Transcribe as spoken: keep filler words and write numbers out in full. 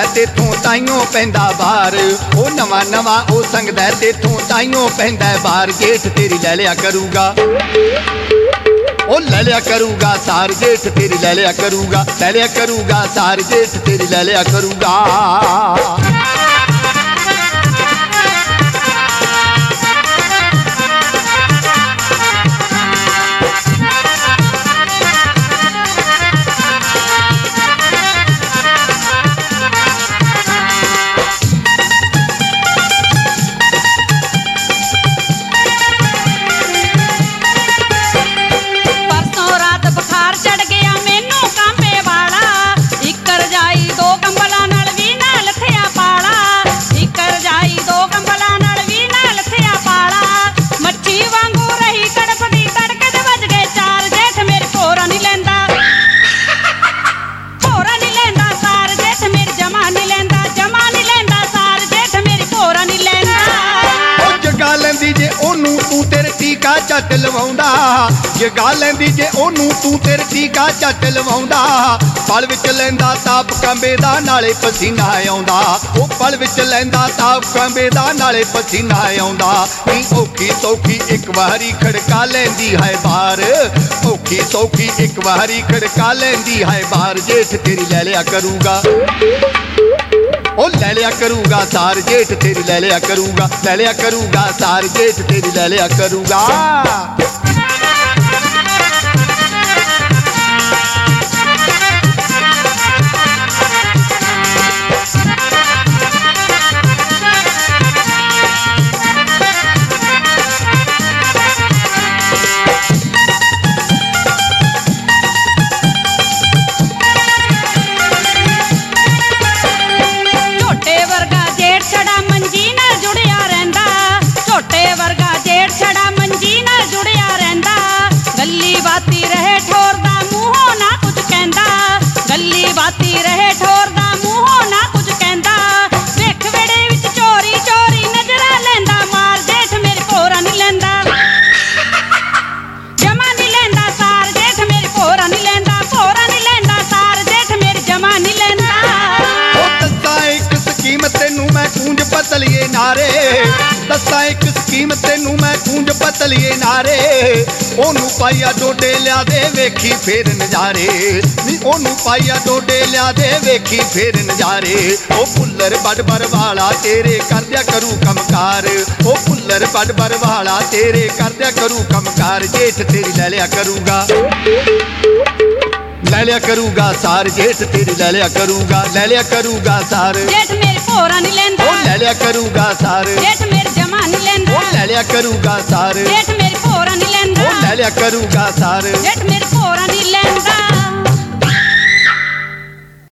तेथों ताइयों पैंदा बार ओ नवा नवा ओ संगदा तेथों ताइयों पैंदा बार जेठ तेरी लै लिया करूगा ओ लै लिया करूगा सार जेठ तेरी लै लिया करूगा लै लिया करूगा सार जेठ तेरी लै लिया करूगा। जे ओनू तू तेरे टीका झट लवाउंदा जगा लैंदी जे ओनू तू तेरे टीका झट लवाउंदा पल विच लैंदा ताप कंबे दा नाले पसीना आउंदा ओ पल विच लैंदा ताप कंबे दा नाले पसीना आउंदा नी औखी सौखी एक वारी खड़का लैंदी है बार औखी सौखी एक वारी खड़का लैंदी है बार जेठ तेरी लै लिया करूगा ओ लै लिया करूगा सार जेठ तेरी लै लिया करूगा लै लिया करूगा सार जेठ तेरी लै लिया करूगा। पतलिए नारे दसा एक स्कीम तेनू मैं कूंज पतलिए नारे ओनू पाइया डोडे लिया दे वेखी फेर नजारे नी ओनू पाइया डोडे लिया दे वेखी फेर नजारे ओ फुल्लर बड़ बर वाला तेरे कर दिया करू कमकार ओ फुल्लर बड़ बर वाला तेरे कर दिया करू कमकार जेठ तेरी लै लिया करूगा लै लिया करूगा सार जेठ तेरी लै लिया करूगा लै लिया करूगा सार जेठ मेरे भोरा नहीं लेंदा ओ लै लिया करूगा सार जेठ मेरे जमा नहीं लेंदा ओ लै लिया करूगा सार जेठ मेरे भोरा नहीं लेंदा ओ लै लिया करूगा सार जेठ मेरे भोरा नहीं लेंदा।